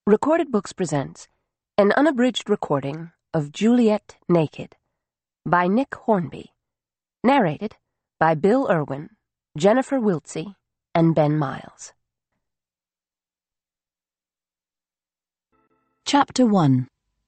Recorded Books presents an unabridged recording of Juliet Naked by Nick Hornby, narrated by Bill Irwin, Jennifer Wiltsey, and Ben Miles. Chapter 1.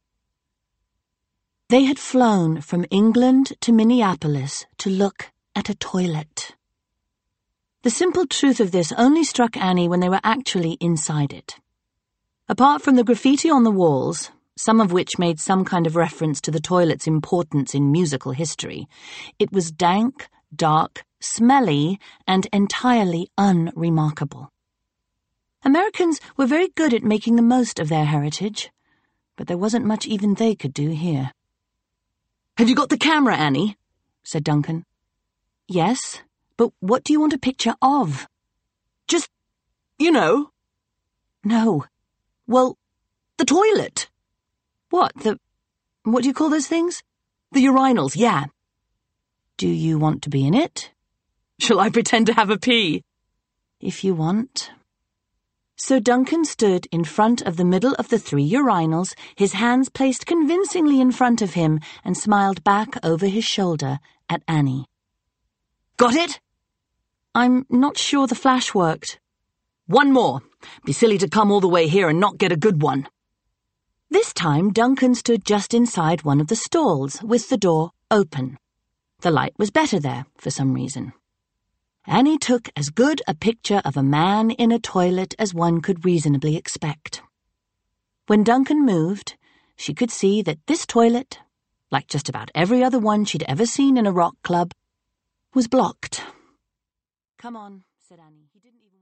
They had flown from England to Minneapolis to look at a toilet. The simple truth of this only struck Annie when they were actually inside it. Apart from the graffiti on the walls, some of which made some kind of reference to the toilet's importance in musical history, it was dank, dark, smelly, and entirely unremarkable. Americans were very good at making the most of their heritage, but there wasn't much even they could do here. "Have you got the camera, Annie?" said Duncan. "Yes, but what do you want a picture of?" "Just, you know." "No." "Well, the toilet." What do you call those things?" "The urinals, yeah." "Do you want to be in it?" "Shall I pretend to have a pee?" "If you want." So Duncan stood in front of the middle of the 3 urinals, his hands placed convincingly in front of him, and smiled back over his shoulder at Annie. "Got it?" "I'm not sure the flash worked." "One more. Be silly to come all the way here and not get a good one." This time Duncan stood just inside one of the stalls, with the door open. The light was better there, for some reason. Annie took as good a picture of a man in a toilet as one could reasonably expect. When Duncan moved, she could see that this toilet, like just about every other one she'd ever seen in a rock club, was blocked. "Come on," said Annie. He didn't even